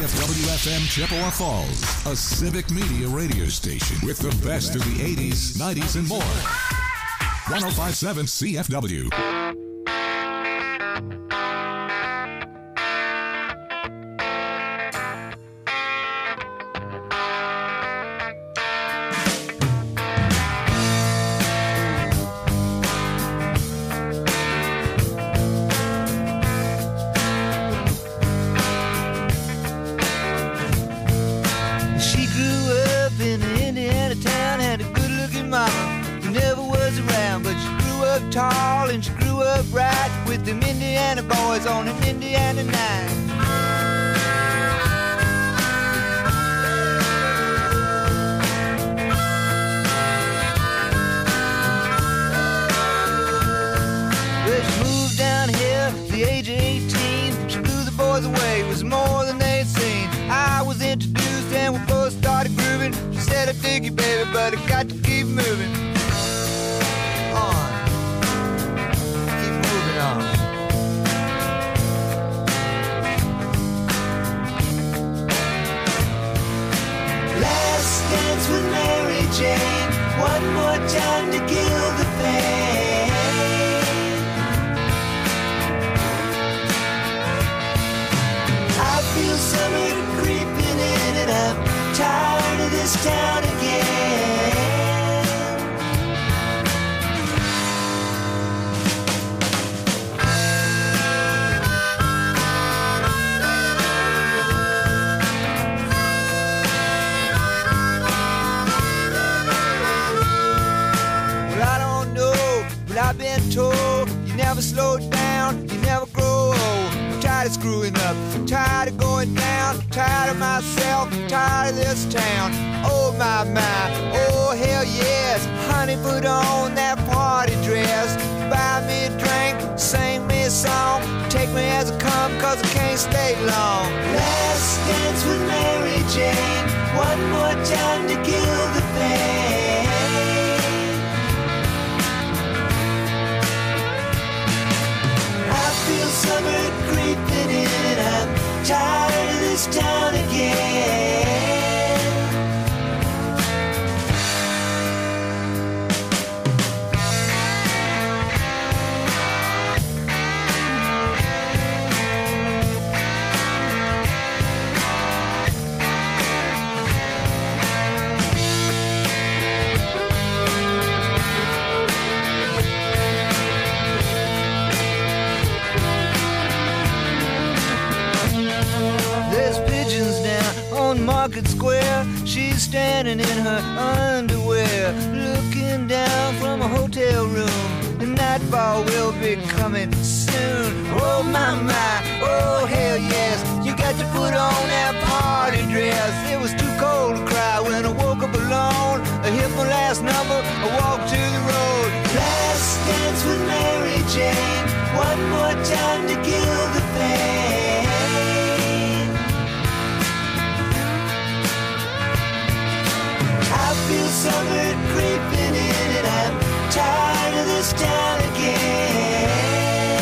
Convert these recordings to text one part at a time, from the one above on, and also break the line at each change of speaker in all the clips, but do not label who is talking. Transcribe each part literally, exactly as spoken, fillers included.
F W F M Chippewa Falls, a civic media radio station with the best of the eighties, nineties, and more. one oh five point seven C F W.
Tall and she grew up right with them Indiana boys on an Indiana night. Well, she moved down here at the age of eighteen. She blew the boys away, it was more than they'd seen. I was introduced and we both started grooving. She said, I dig you, baby, but I got to keep moving on. Last dance with Mary Jane, one more time to kill the pain. I feel summer creeping in and I'm tired of this town again. I've been told you never slow down, you never grow old. I'm tired of screwing up, I'm tired of going down, I'm tired of myself, I'm tired of this town. Oh my, my, oh hell yes. Honey, put on that party dress. Buy me a drink, sing me a song. Take me as I come, cause I can't stay long. Last dance with Mary Jane, one more time to kill the pain. I feel summer creeping in and I'm tired of this town again. Market Square, she's standing in her underwear, looking down from a hotel room. The nightfall will be coming soon. Oh my, my, oh hell yes. You got to put on that party dress. It was too cold to cry when I woke up alone. I hit my last number, I walked to the road. Last dance with Mary Jane, one more time to kill the pain. I feel summer creeping in and I'm tired of this town again.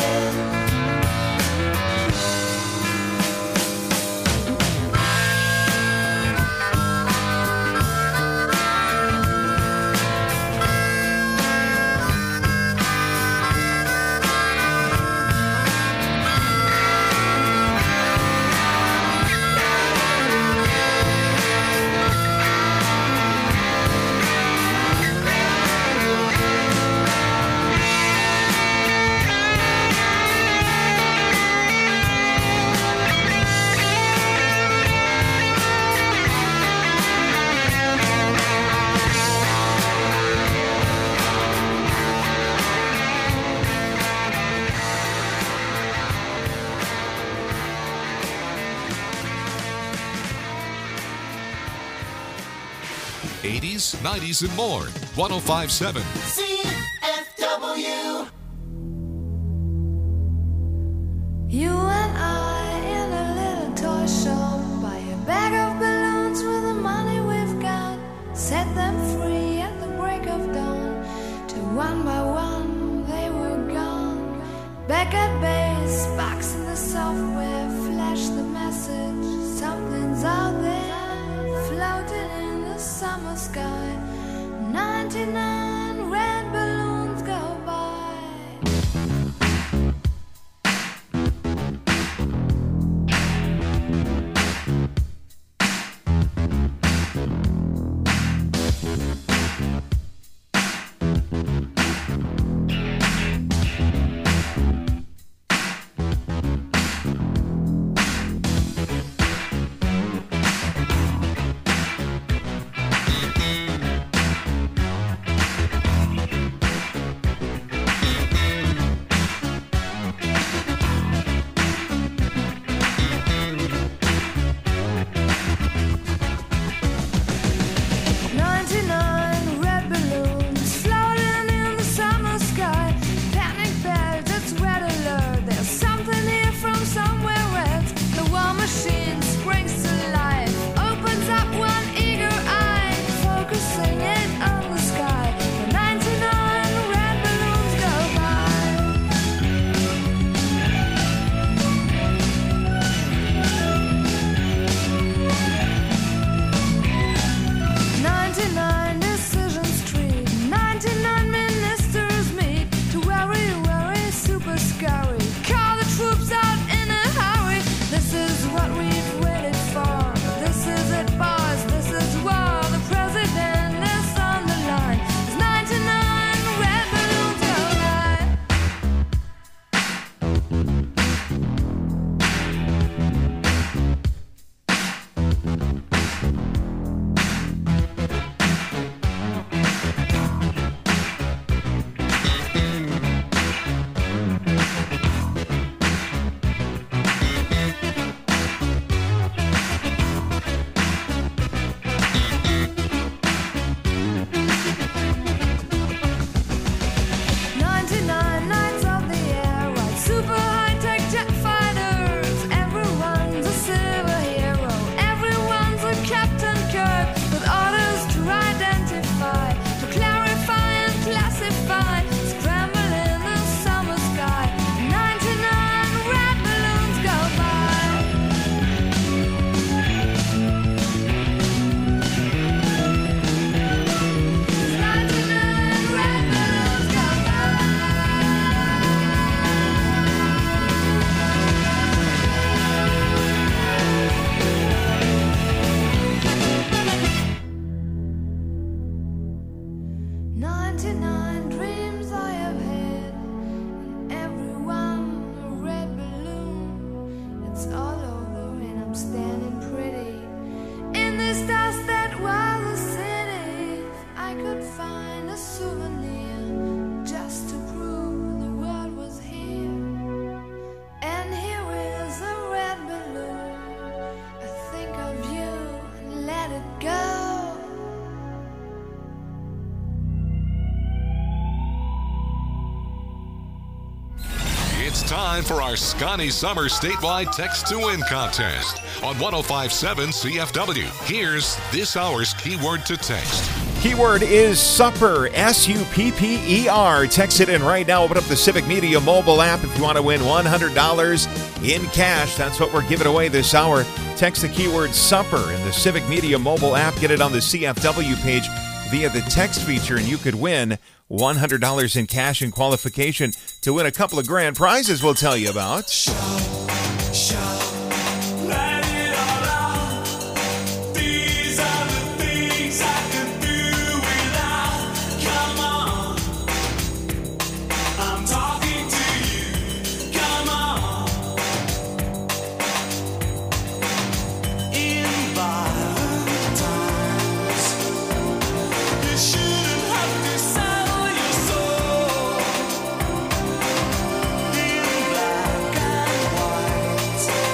eighties, nineties, and more. one oh five point seven
C F W.
You and I in a little toy shop, buy a bag of balloons with the money we've got, set them free at the break of dawn, till one by one they were gone. Back at base, box in the software flat. flash the message, something's out there, floating in the summer sky. ninety-nine red balloons go by.
Time for our Scotty Summer statewide text to win contest on one oh five point seven C F W. Here's this hour's keyword to text.
Keyword is supper, S U P P E R. Text it in right now. Open up the Civic Media mobile app if you want to win one hundred dollars in cash. That's what we're giving away this hour. Text the keyword supper in the Civic Media mobile app. Get it on the C F W page via the text feature, and you could win one hundred dollars in cash and qualification to win a couple of grand prizes we'll tell you about.
Shout, shout, let it all out. These are the things I can do without. Come on, I'm talking to you. Come on. In violent times, you shouldn't have to sell your soul. In black and white.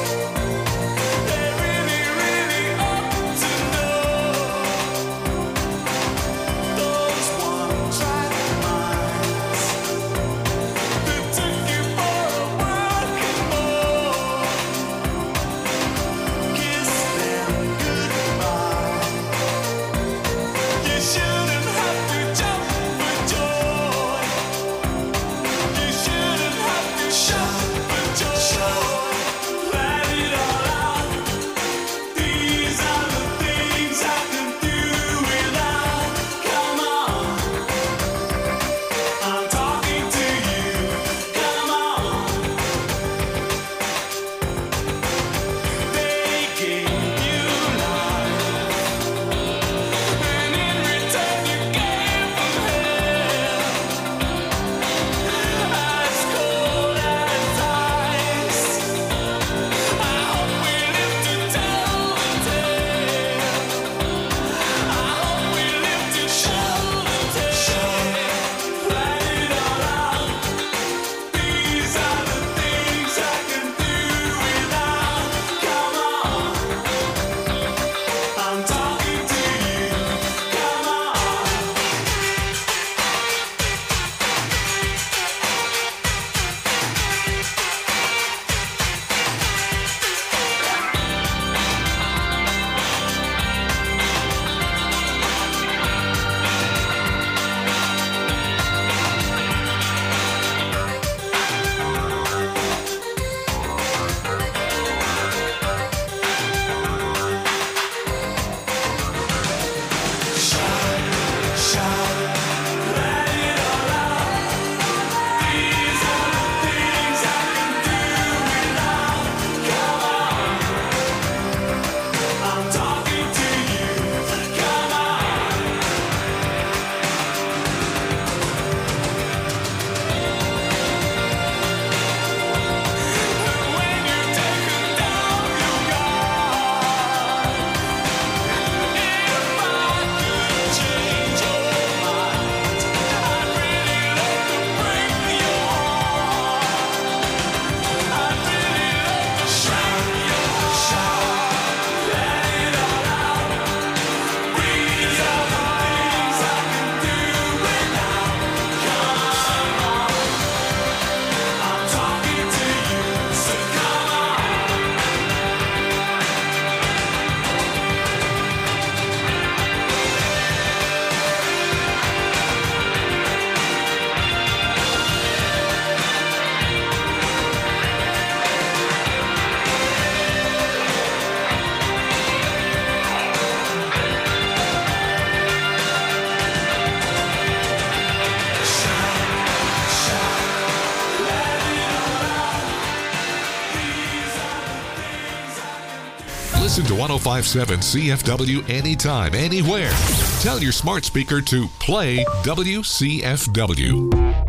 Listen to one oh five point seven C F W anytime, anywhere. Tell your smart speaker to play W C F W.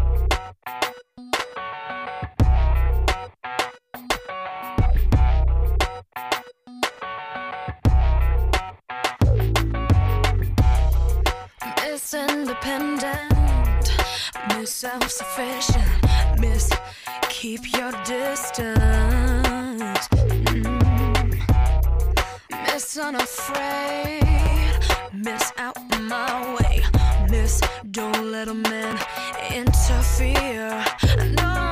Miss Independent, Miss Self-Sufficient, Miss Keep Your Distance, mm. Miss Unafraid, Miss Out My Way, Miss Don't Let a Man Interfere, no,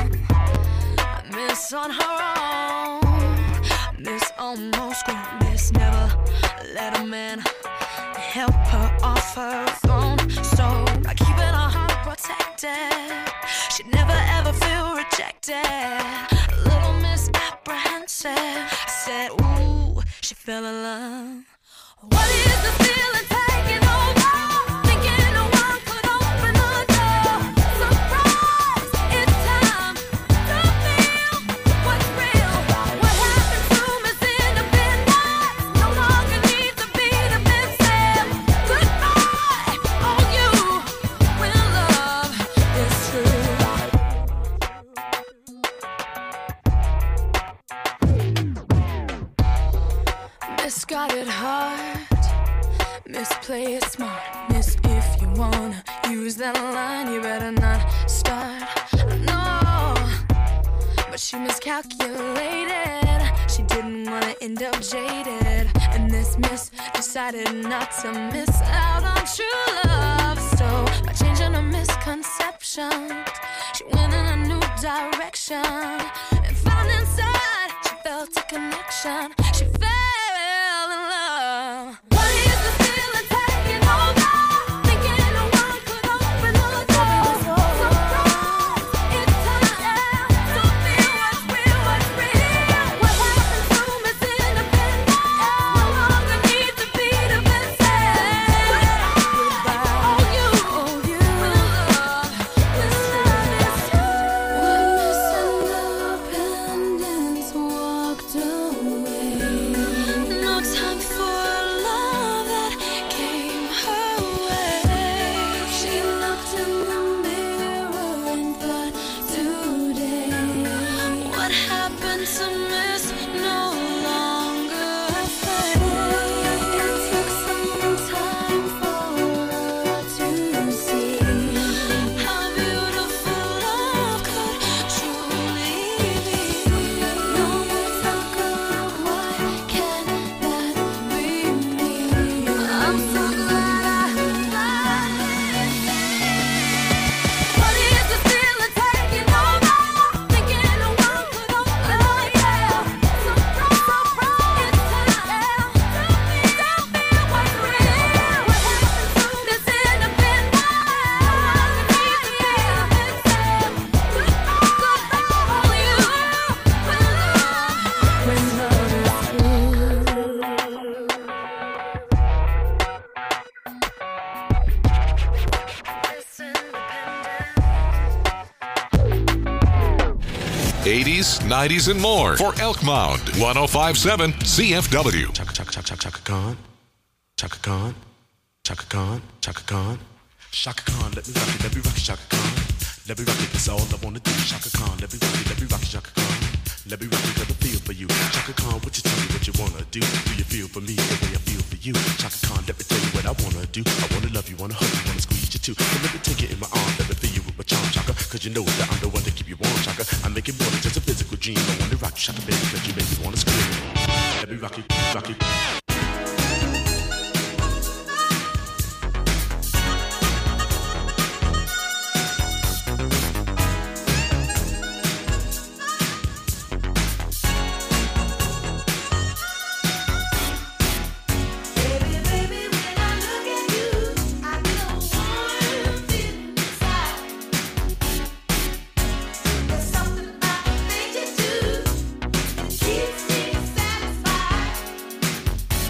Miss On Her Own, Miss Almost Grown, Miss Never Let a Man help her off her throne. So by keeping her heart protected, she'd never ever feel rejected. Little Miss Apprehensive, I said, ooh, she fell in love. What is the feeling taking over? Thinking no one could open the door. Surprise, it's time to feel what's real. What happened to Miss Independence no longer needs to be defensive. Goodbye, all you, when love is true. Miss got it hard, Miss play it smart, Miss if you wanna use that line, you better not start. No, but she miscalculated. She didn't wanna end up jaded, and this Miss decided not to miss out on true love. So by changing her misconceptions, she went in a new direction and found inside she felt a connection. She fell in love. What is the feeling taking over? Thinking no one could open the door. Surprise, it's time to feel what's real, what's real. What happened to Miss Independence no longer needs to be defensive. Goodbye, all you, all you, when love is true. When Miss Independence walked away, no time for love that came her way. She looked in the mirror and thought, today, what happened to Miss no longer fade. It took some time for her to see how beautiful love could truly be. No more talk of why can't that be me? I'm so glad I finally see. What is the feeling taking over? Thinking no one could open the door. Surprise, surprise, it's time to feel what's real. What happened to Miss Independence? Goodbye, goodbye, all you, when love, when love is true. Miss Independence.
eighties, nineties, and more for Elk Mound. one oh five point seven C F W.
Chaka chaka chaka chaka chaka Khan, Chaka Khan, Chaka Khan, Chaka Khan, Chaka Khan. Let me rock it, let me rock it, Chaka Khan. Let me rock it, that's all I wanna do. Chaka Khan, let me rock it, let me rock it, Chaka Khan. Let me rock it, let me feel for you. Chaka Khan, what you tell me what you wanna do? Do you feel for me the way I feel for you? Chaka Khan, let me tell you what I wanna do. I wanna love you, wanna hug you, wanna squeeze you too. So let me take it in my arms, let me feel you with my charm, Chaka. Cause you know that I'm the one to keep you warm, Chaka. I make it more than just a physical dream. I wanna rock you, Chaka, baby, cause you make me wanna scream. Let me rock you, rock you.
Baby, baby, when I look at you, I get a warm feeling inside. There's something about the things you do that keeps me satisfied.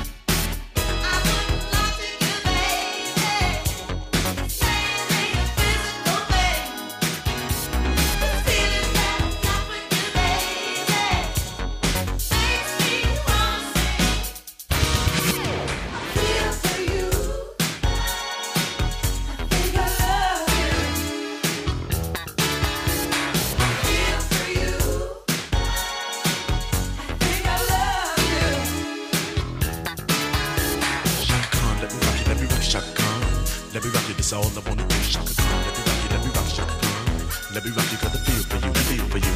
I wanna do. Shaka Khan, let me rock you, let me rock you, Shaka Khan. Let me rock you 'cause I feel for you, feel for you.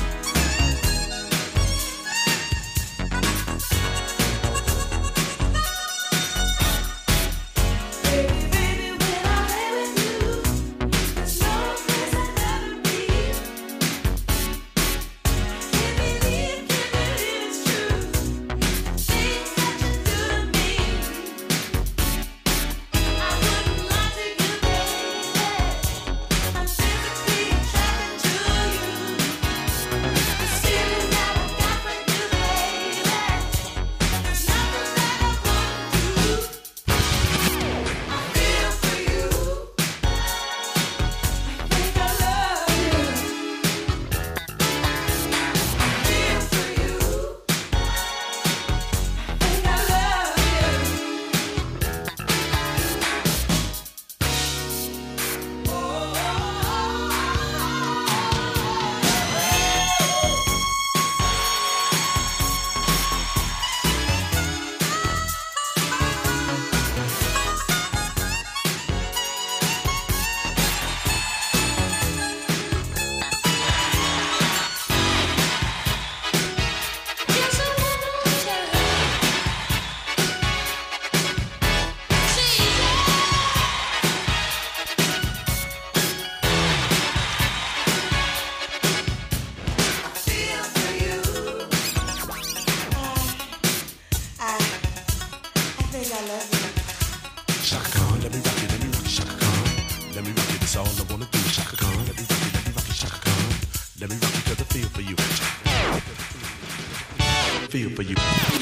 Feel for you.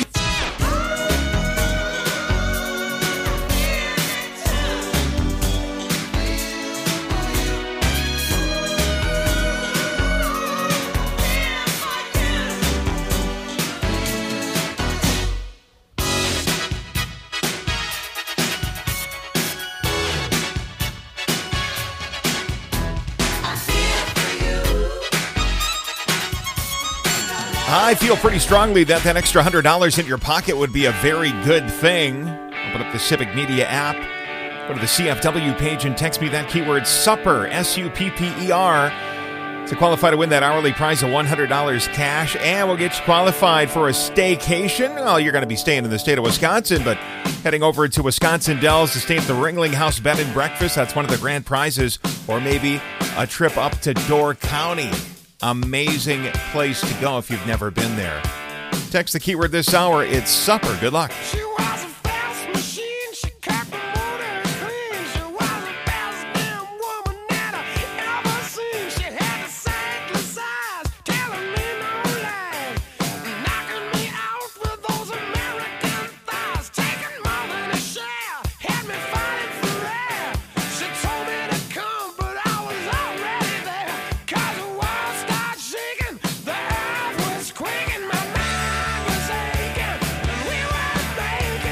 I feel pretty strongly that that extra one hundred dollars in your pocket would be a very good thing. Open up the Civic Media app, go to the C F W page and text me that keyword SUPPER, S U P P E R, to qualify to win that hourly prize of one hundred dollars cash, and we'll get you qualified for a staycation. Well, you're going to be staying in the state of Wisconsin, but heading over to Wisconsin Dells to stay at the Ringling House Bed and Breakfast. That's one of the grand prizes, or maybe a trip up to Door County. Amazing place to go if you've never been there. Text the keyword this hour. It's SUPPER. Good luck.
She was a fast machine. She kept the motor clean. She was the best damn woman that I ever seen. She had the sightless eyes, telling me no lies, knocking me out with those American thighs, taking more than a share, had me fighting for air. She told me to come, but I was already there. 'Cause the world started shaking, the earth was quaking, my mind was aching, and we were making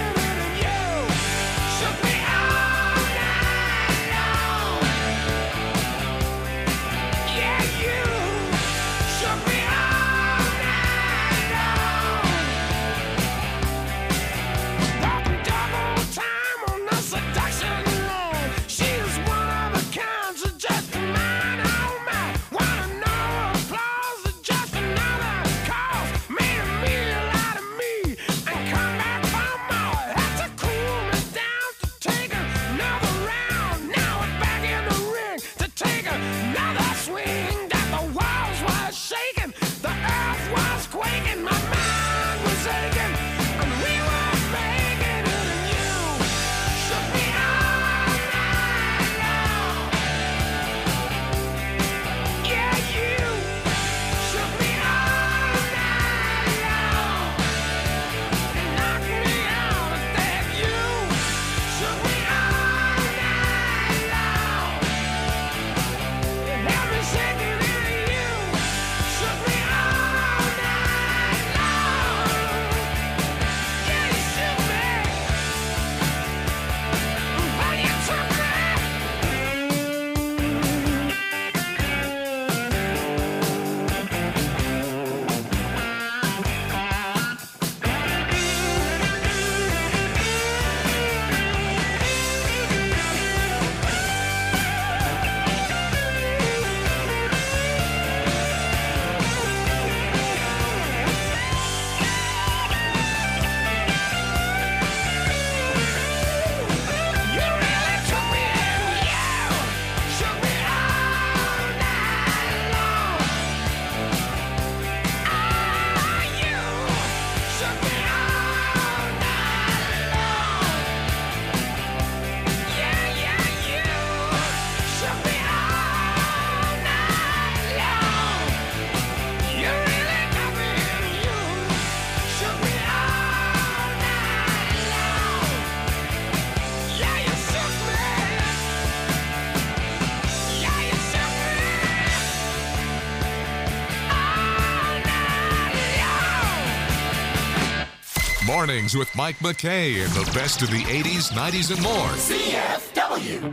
Mornings with Mike McKay and the best of the eighties, nineties, and more.
C F W.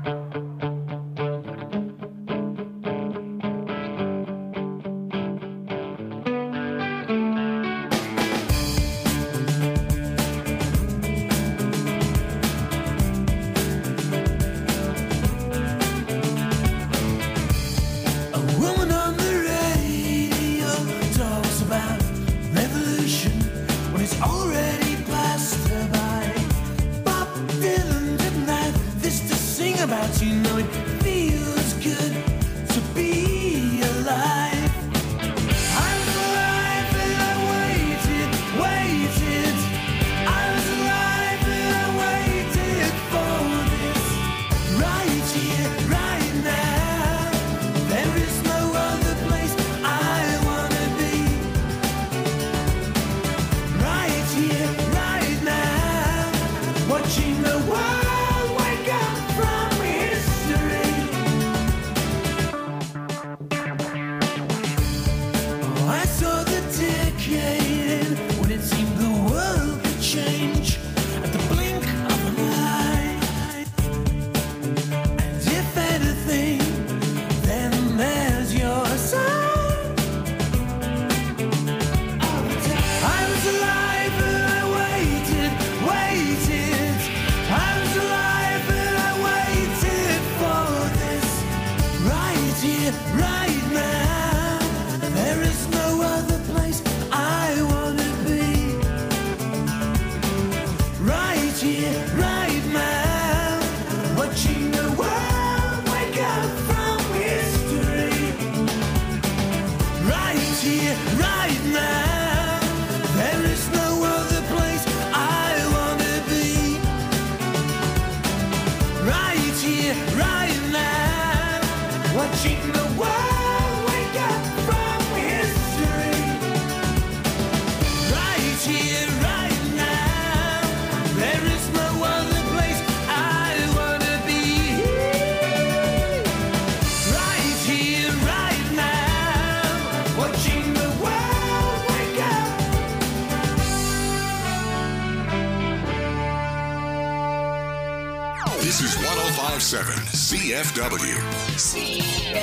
This is one oh five point seven C F W.
C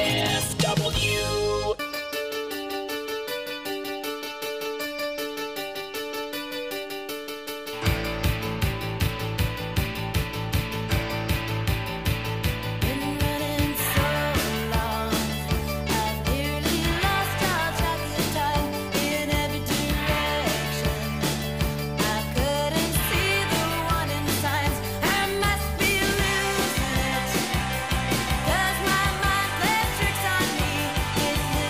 F W.
Does my mind play tricks on me?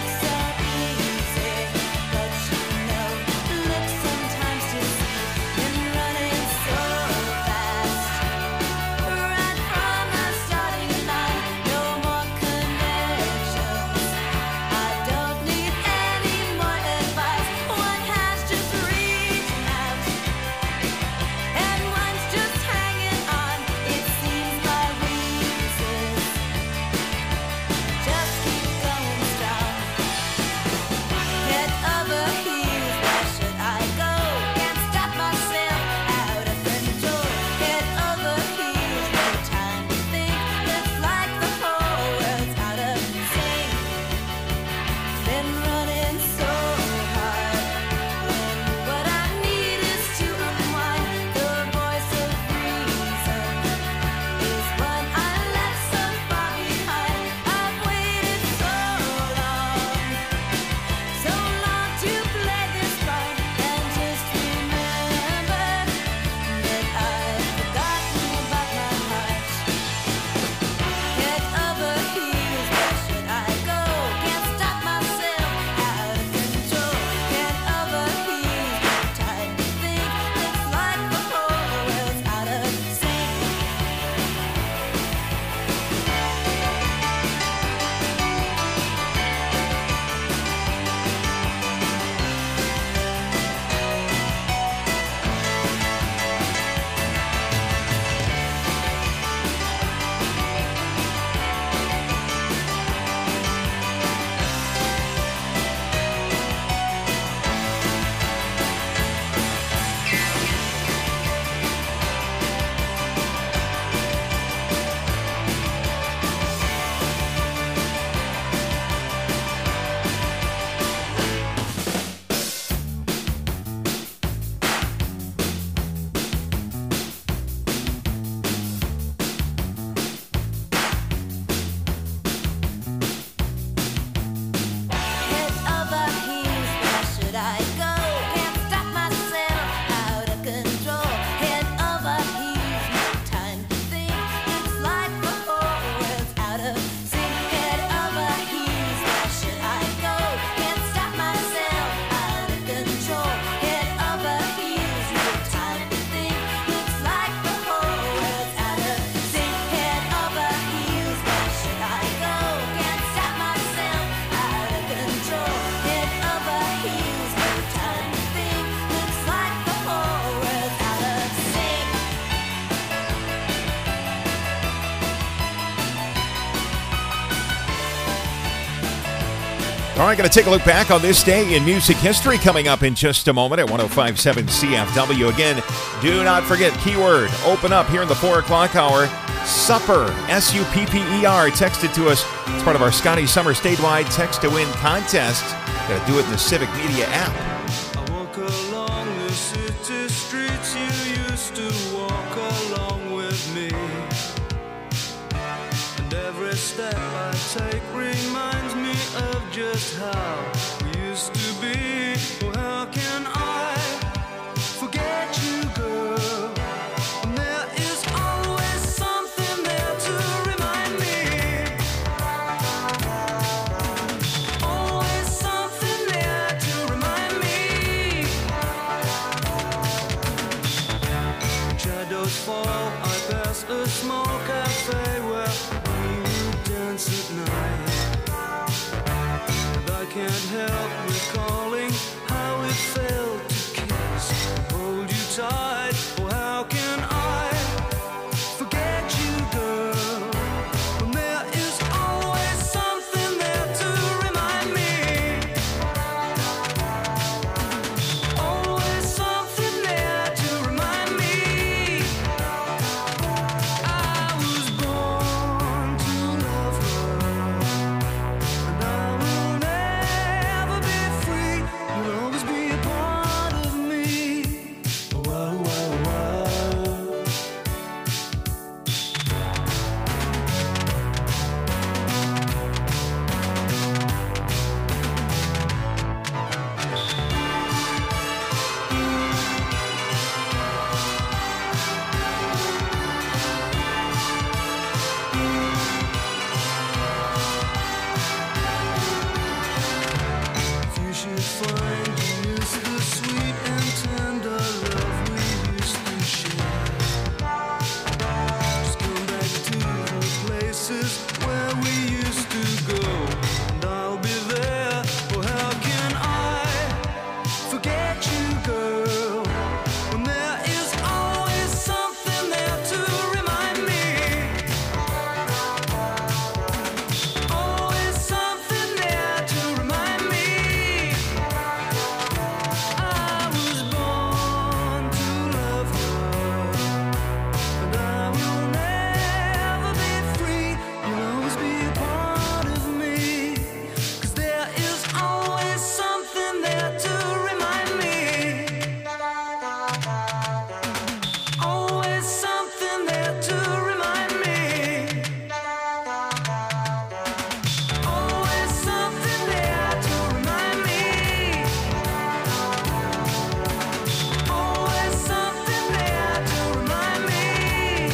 All right, going to take a look back on this day in music history coming up in just a moment at one oh five point seven C F W. Again, do not forget, keyword, open up here in the four o'clock hour. Supper, S U P P E R, texted to us. It's part of our Scotty Summer statewide text to win contest. Got to do it in the Civic Media app.
I walk along the city streets you used to walk along with me. And every step I take reminds me of just how we used to be. Oh, how can I forget you, girl? And there is always something there to remind me. Always something there to remind me. When shadows fall, I pass a small cafe where we dance at night. And I can't help recalling how it felt to kiss and hold you tight. Oh, how can I forget you, girl? When there is always something there to remind me. Always something there to remind me. I was born to love her, and I will never be free. You'll always be a part of me. Whoa, whoa, whoa. If you should find you miss the sweet and tender love we used to share, just come back to the places where we used to go, and I'll be there. Oh, how can I forget you, girl? When there is always something there to remind me. Always something there to remind me. I was born to love her, and I will never be free. You'll always be a part of me. 'Cause there is always something there to remind me. Always something there to remind me. Always something there to remind me. Always something there to remind me.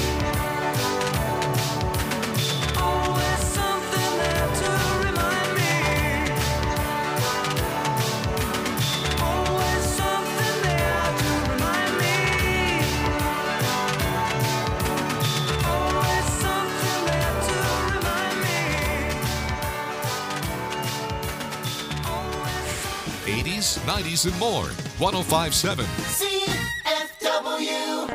Always something there to remind me. Always something there to remind me. Always something there to remind me.
eighties, nineties, and more. one oh five point seven.
C F W.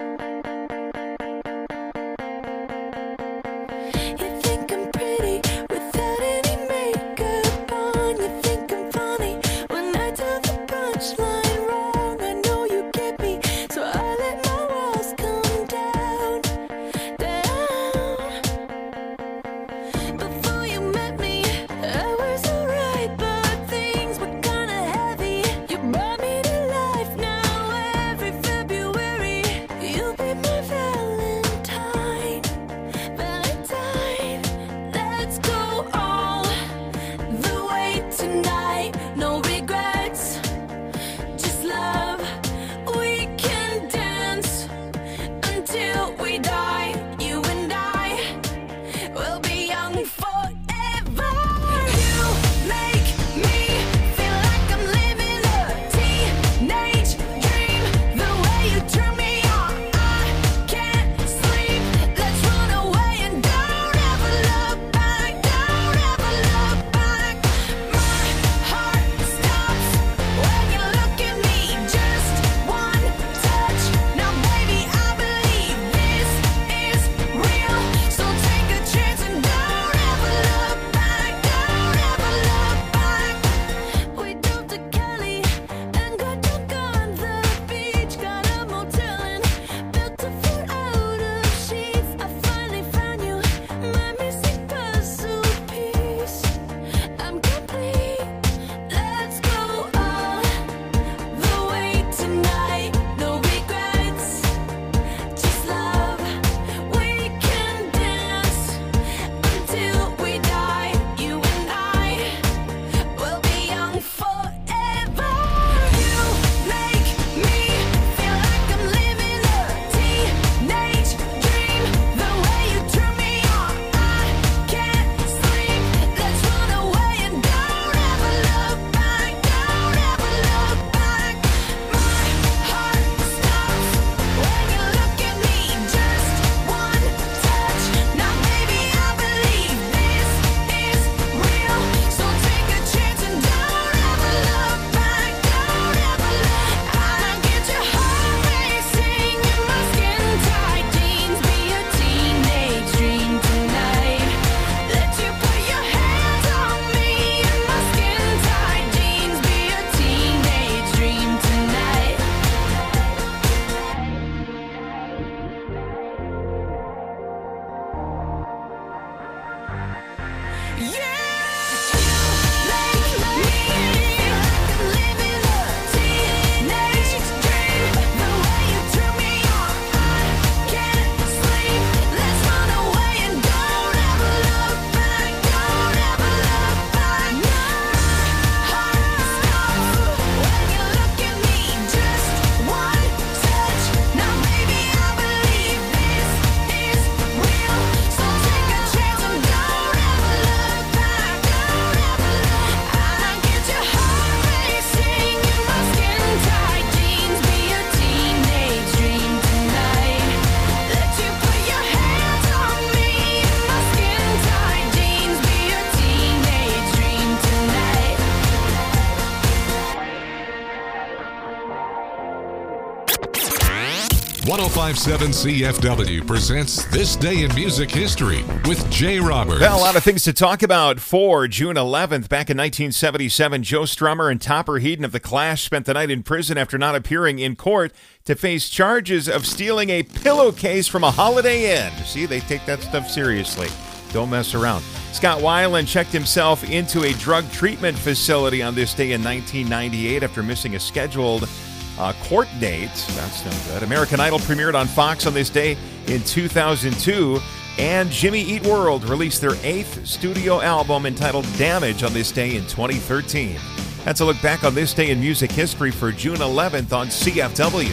You think I'm pretty without any makeup on. You think I'm funny when I tell the punchline wrong. I know you get me, so I let my walls come down, down. Before you met me, I was alright, but things were kinda heavy. You brought me to life, now every
ten fifty-seven C F W presents This Day in Music History with Jay Roberts.
Well, a lot of things to talk about for June eleventh. Back in nineteen seventy-seven, Joe Strummer and Topper Headon of The Clash spent the night in prison after not appearing in court to face charges of stealing a pillowcase from a Holiday Inn. See, they take that stuff seriously. Don't mess around. Scott Weiland checked himself into a drug treatment facility on this day in nineteen ninety-eight after missing a scheduled uh, court date. That's no good. American Idol premiered on Fox on this day in two thousand two, and Jimmy Eat World released their eighth studio album entitled Damage on this day in twenty thirteen. That's a look back on this day in music history for June eleventh on C F W.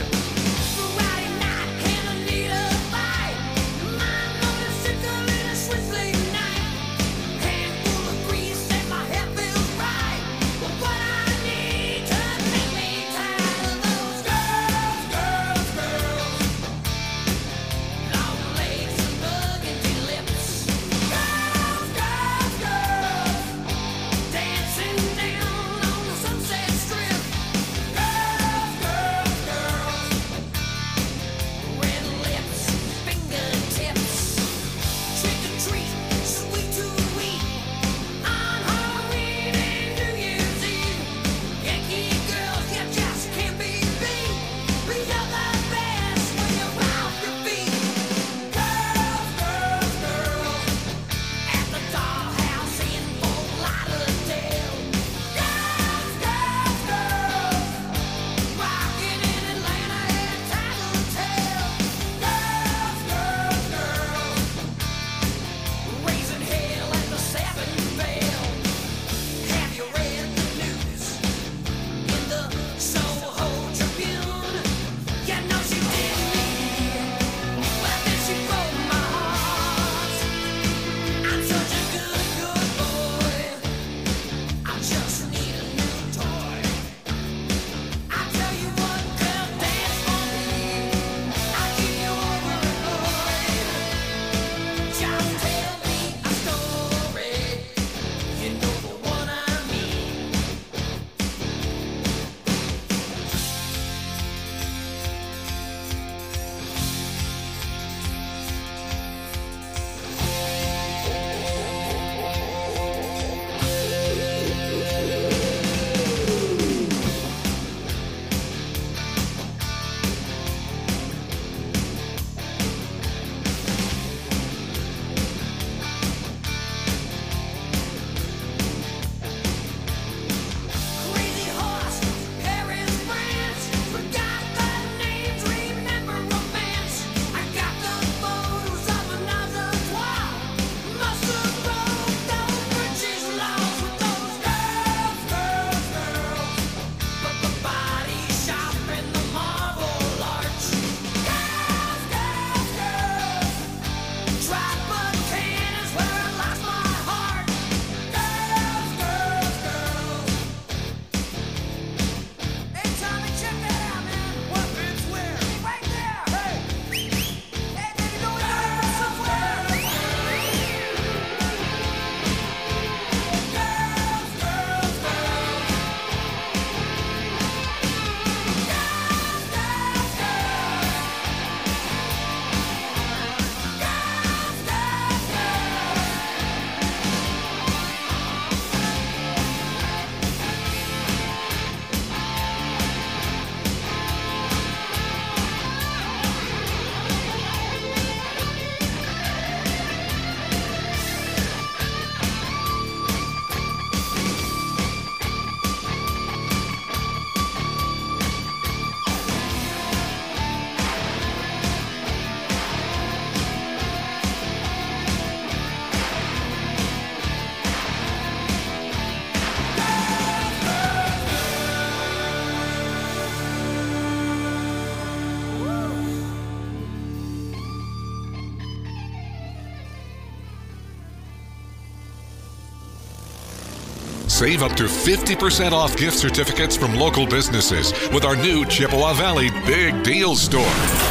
Save up to fifty percent off gift certificates from local businesses with our new Chippewa Valley Big Deal Store.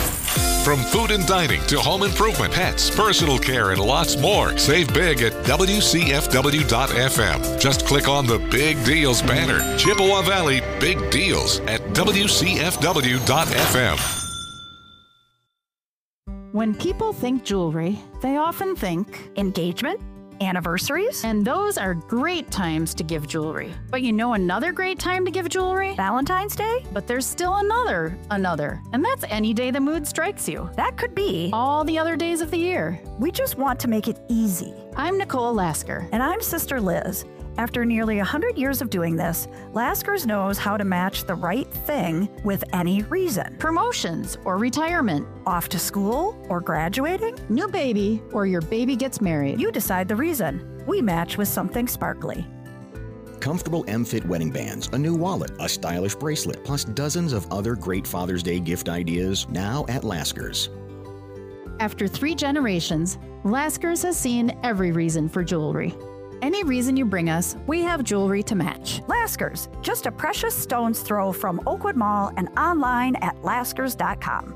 From food and dining to home improvement, pets, personal care, and lots more. Save big at W C F W dot F M. Just click on the Big Deals banner. Chippewa Valley Big Deals at W C F W dot F M.
When people think jewelry, they often think
engagement, anniversaries,
and those are great times to give jewelry. But you know another great time to give jewelry?
Valentine's Day?
But there's still another, another, and that's any day the mood strikes you.
That could be
all the other days of the year.
We just want to make it easy.
I'm Nicole Lasker.
And I'm Sister Liz. After nearly one hundred years of doing this, Laskers knows how to match the right thing with any reason.
Promotions or retirement.
Off to school or graduating.
New baby or your baby gets married.
You decide the reason. We match with something sparkly.
Comfortable M-Fit wedding bands, a new wallet, a stylish bracelet, plus dozens of other great Father's Day gift ideas now at Laskers.
After three generations, Laskers has seen every reason for jewelry. Any reason you bring us, we have jewelry to match.
Laskers, just a precious stone's throw from Oakwood Mall and online at laskers dot com.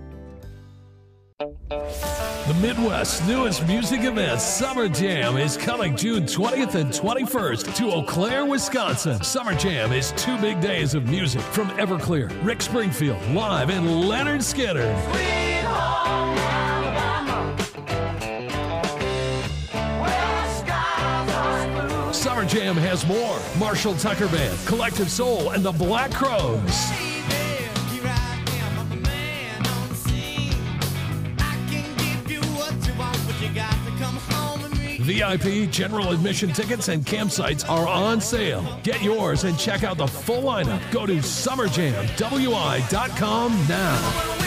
The Midwest's newest music event, Summer Jam, is coming June twentieth and twenty-first to Eau Claire, Wisconsin. Summer Jam is two big days of music from Everclear, Rick Springfield, live, and Leonard Skinner.
Sweet home Alabama, where skies are blue.
Summer Jam has more. Marshall Tucker Band, Collective Soul, and the Black Crowes. V I P, general admission tickets, and campsites are on sale. Get yours and check out the full lineup. Go to summer jam w i dot com now.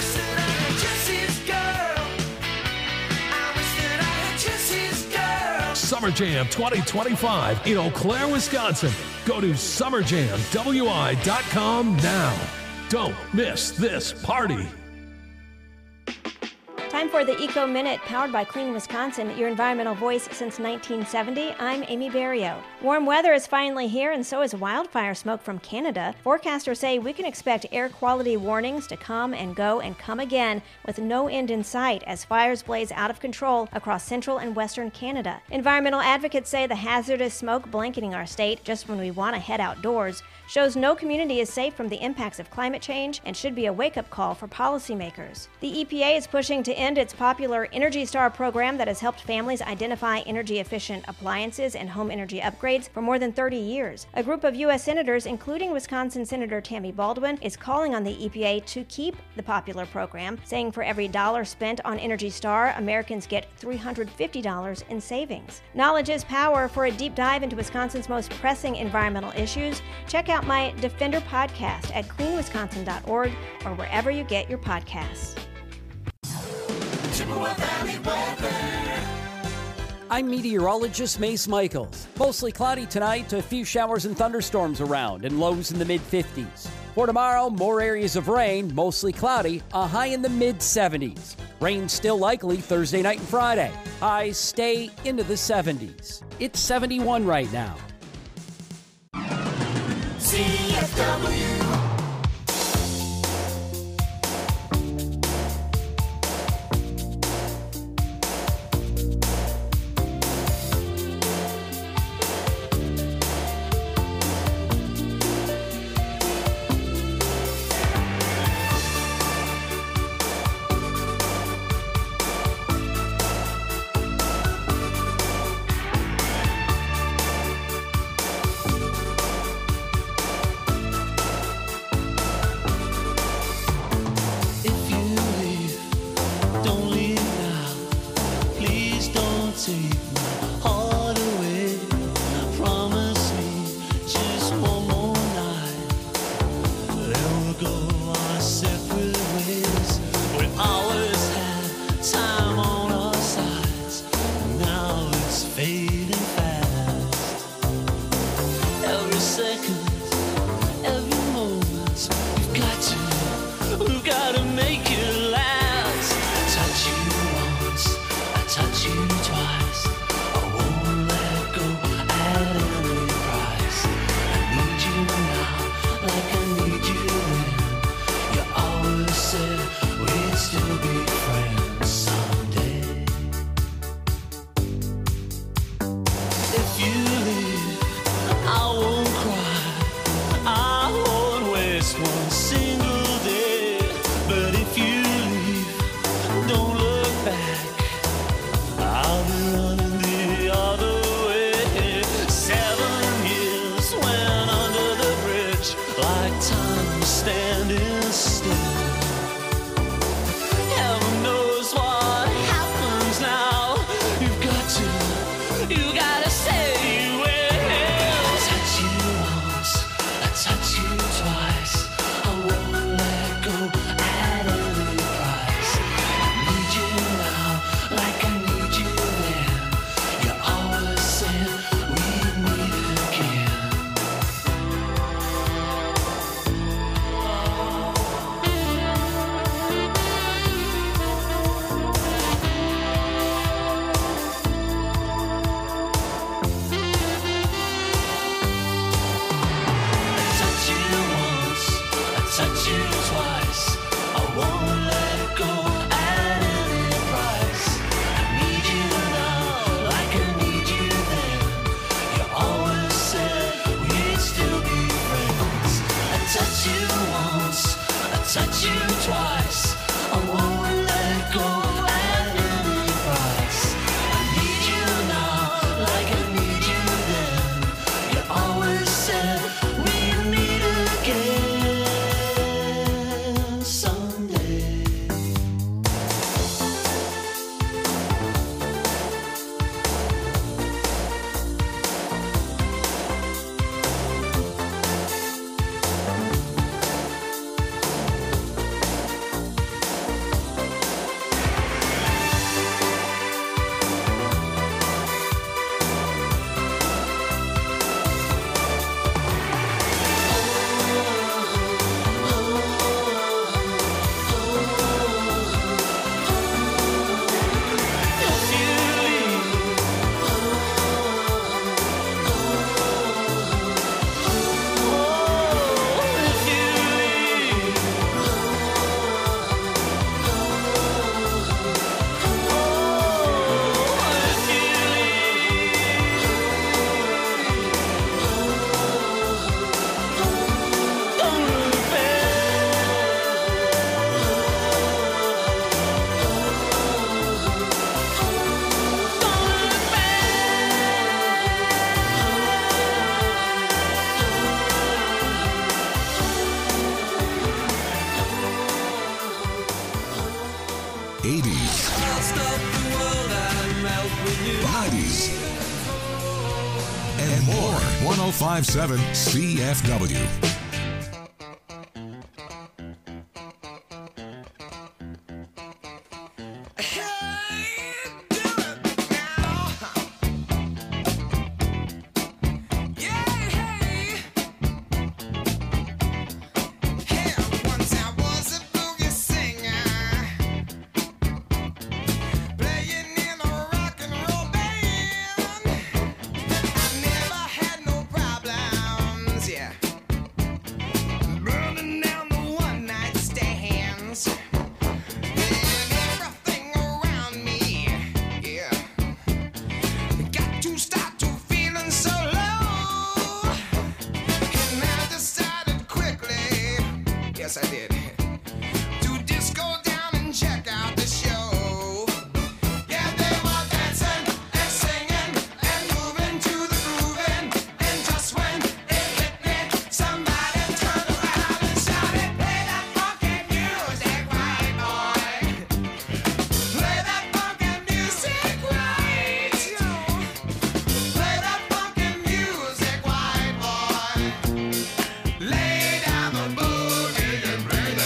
Summer Jam twenty twenty-five in Eau Claire, Wisconsin. Go to summer jam w i dot com now. Don't miss this party.
Time for the Eco Minute, powered by Clean Wisconsin, your environmental voice since nineteen seventy. I'm Amy Barrio. Warm weather is finally here, and so is wildfire smoke from Canada. Forecasters say we can expect air quality warnings to come and go and come again with no end in sight as fires blaze out of control across central and western Canada. Environmental advocates say the hazardous smoke blanketing our state just when we want to head outdoors shows no community is safe from the impacts of climate change and should be a wake-up call for policymakers. The E P A is pushing to end its popular Energy Star program that has helped families identify energy-efficient appliances and home energy upgrades for more than thirty years. A group of U S senators, including Wisconsin Senator Tammy Baldwin, is calling on the E P A to keep the popular program, saying for every dollar spent on Energy Star, Americans get three hundred fifty dollars in savings. Knowledge is power. For a deep dive into Wisconsin's most pressing environmental issues, check out my Defender podcast at clean wisconsin dot org or wherever you get your podcasts.
Chippewa Valley weather.
I'm meteorologist Mace Michaels. Mostly cloudy tonight, a few showers and thunderstorms around, and lows in the mid fifties. For tomorrow, more areas of rain, mostly cloudy, a high in the mid seventies. Rain still likely Thursday night and Friday. Highs stay into the seventies. It's seventy-one right now.
C F W.
I'm standing still. Heaven knows what happens now. You've got to, you gotta say you will. I touch you once, I touch you twice. I won't let go at any price. I need you now, like I need you then. You always said we'd meet again. Touch you once, I touch you twice. I won't let go at any price. I need you now, like I need you then. You always said we'd still be friends. I touch you once, I touch you twice. I won't let go at any price. I need you now, like I need you then. You always said we'd meet again someday.
eighties, nineties, and more. one oh five point seven C F W.
Yes, I did. To disco down and check out the show. Yeah, they were dancing and singing and moving to the grooving. And just when it hit me, somebody turned around and shouted, "Play that funky music, right, boy? Play that funky music, right? Play that funky music, right, boy? Lay down the boogie and bring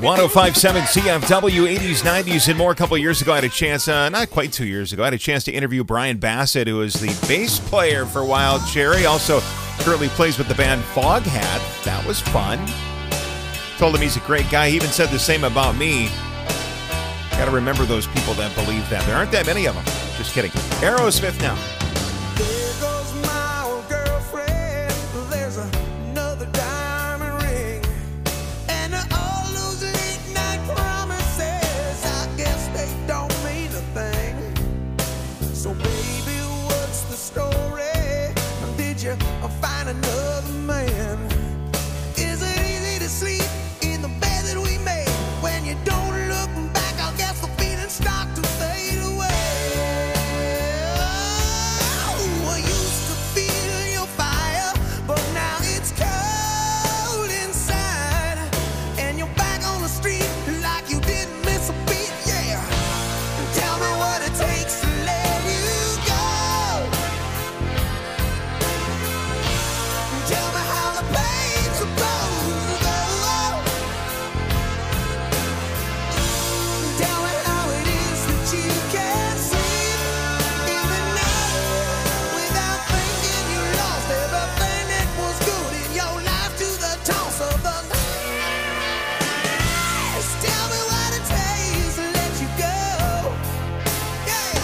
oh five point seven C F W, eighties, nineties, and more. A couple years ago, I had a chance, uh, not quite two years ago, I had a chance to interview Brian Bassett, who is the bass player for Wild Cherry, also currently plays with the band Foghat. That was fun. Told him he's a great guy. He even said the same about me. Got to remember those people that believe that. There aren't that many of them. Just kidding. Aerosmith now.
There goes my old girlfriend. There's another diamond ring. And all those late night promises, I guess they don't mean a thing. So baby, what's the story? Did you find another man? Is it easy to sleep in the bed that we made? When you don't look back, I guess the feelings start to fade away. Oh, I used to feel your fire, but now it's cold inside. And you're back on the street like you didn't miss a beat, yeah. Tell me what it takes to let you go. Tell me how the pain's supposed to go. Tell me how it is that you can't sleep in the night without thinking you lost everything that was good in your life to the toss of the dice. Tell me what it takes to let you go. Yeah.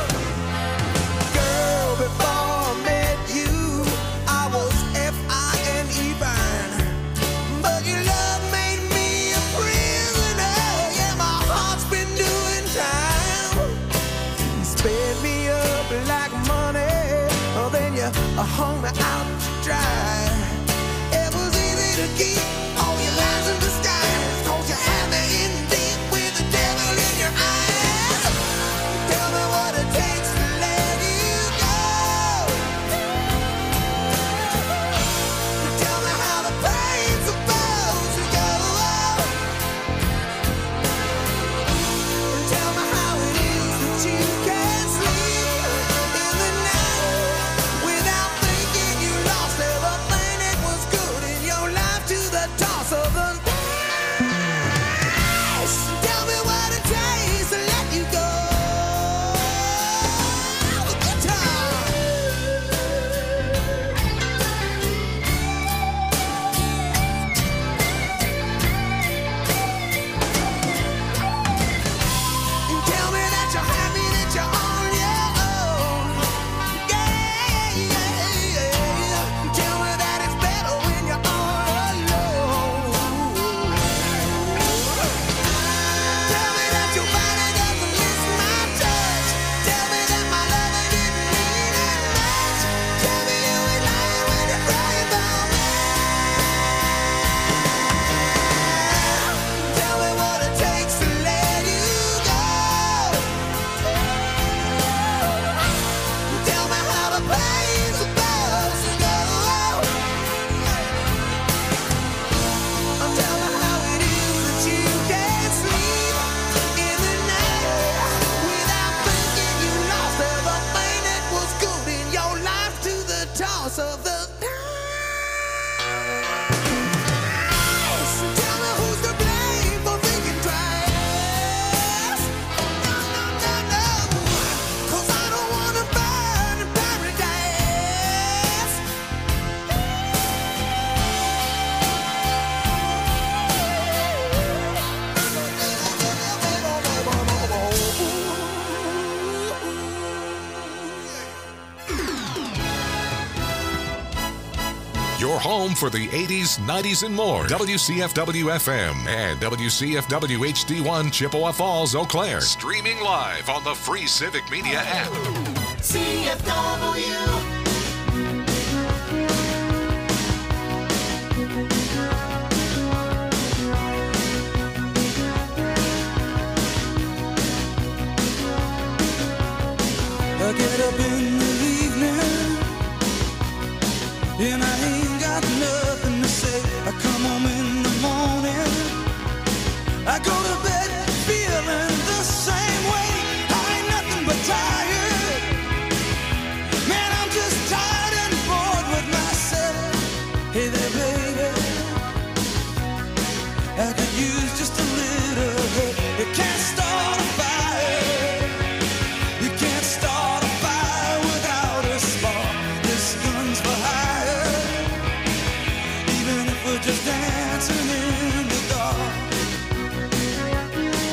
Girl, before I met you, I was F I N E burn. But your love made me a prisoner. Yeah, my heart's been doing time. You sped me up like money, oh, then you hung me out to dry. It was easy to keep all your lies in disguise, 'cause you had me in deep with the devil in your eyes. Tell me what it takes to let you go. Tell me how the pain's supposed to go. Tell me how it is that you can't sleep in the night without thinking you lost everything that was good in your life to the toss of the dice. Tell me what it takes to let you go. The guitar. Tell me that you're happy, that you're on your own. Yeah, yeah, yeah. Tell me that it's better when you're all alone. Tell me that your body doesn't miss my touch. Tell me that my love didn't mean that much. Tell me you ain't lying when you cry about me. Tell me what it takes to let you go. Tell me how the pain's supposed to go. Tell me how it is that you can't sleep in the night without thinking you lost everything that was good in your life to the toss of the dice. Tell me who's to blame for thinking twice. No, no, no, no, 'cause I don't wanna burn in paradise.
Your home for the eighties, nineties, and more. W C F W F M and W C F W H D one Chippewa Falls, Eau Claire. Streaming live on the free Civic Media app.
C F W